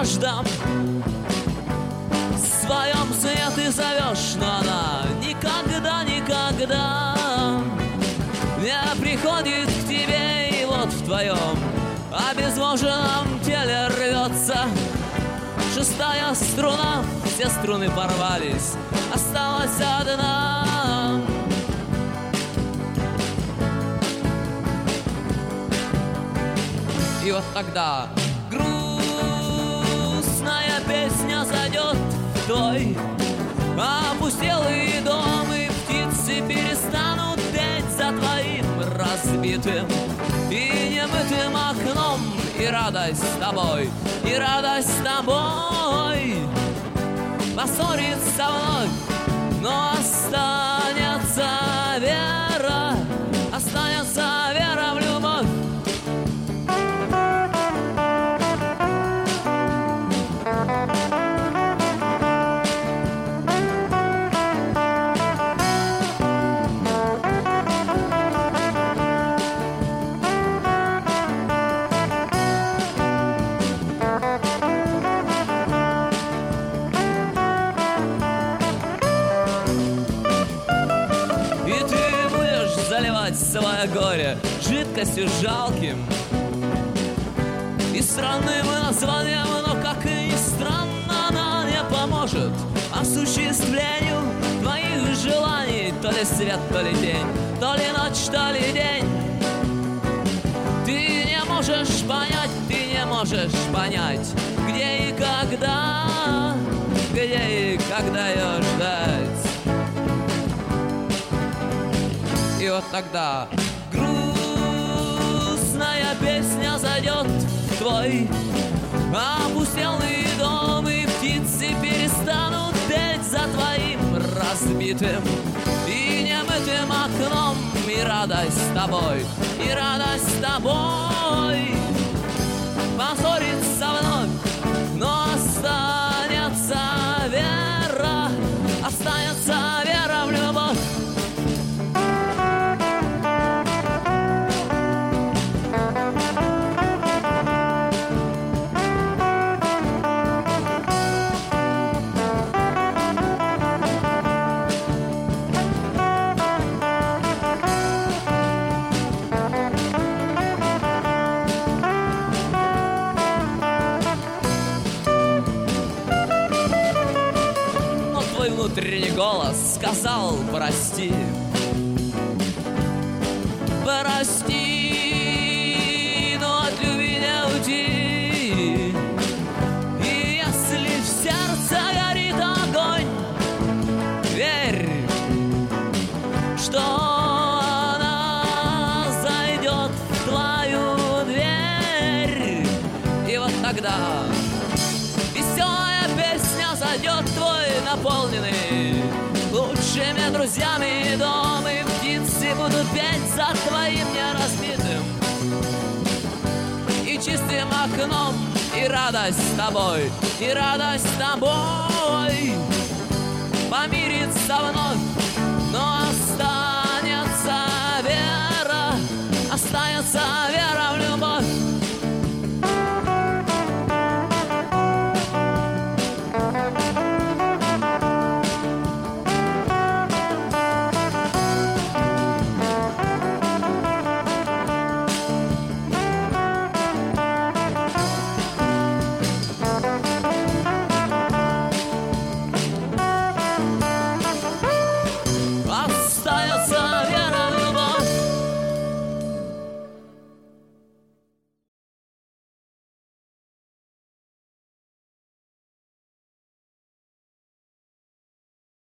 каждом своем сне ты зовешь, но она никогда, никогда не приходит к тебе. И вот в твоем обезвоженном теле рвется шестая струна. Все струны порвались, осталась одна. И вот тогда грустная песня зайдет в твой опустелый дом, и птицы перестанут петь за твоим разбитым и немытым окном. И радость с тобой, и радость с тобой поссорится вновь, но останется вера, останется вера в любовь. Свое горе жидкостью жалким и странным названием, но, как и ни странно, она не поможет осуществлению твоих желаний. То ли свет, то ли день, то ли ночь, то ли день. Ты не можешь понять, ты не можешь понять, где и когда, где и когда ее ждать. И вот тогда грустная песня зайдет в твой опустелый дом, и птицы перестанут петь за твоим разбитым и немытым окном. И радость с тобой, и радость с тобой поссорится вновь, но останется вера, останется вера в любовь. Внутренний голос сказал: прости, прости, но от любви не уйти. И если в сердце горит огонь, верь, что она зайдет в твою дверь. И вот тогда веселая песня зайдет в твой наполненный лучшими друзьями дом, и птицы будут петь за твоим неразбитым и чистым окном. И радость с тобой, и радость с тобой помирится вновь, но